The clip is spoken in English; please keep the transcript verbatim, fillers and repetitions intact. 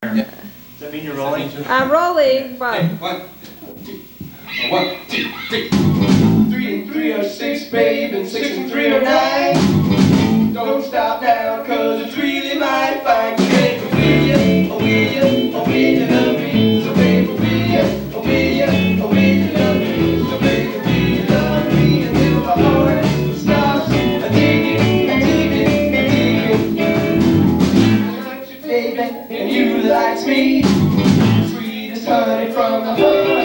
Does that mean you're rolling? I'm rolling, but Hey, one, two, one, two, three. Three and three are six, babe, and six and three are nine. Don't stop now, cause it's really my fine. Babe, will ya, oh will ya, oh will ya love me? So babe, will ya, oh will ya, oh will ya love me? So babe, will you love me until my heart stops a-digging, a-digging, a-digging. I like you, baby, and you like me. Sweetest honey from the heart.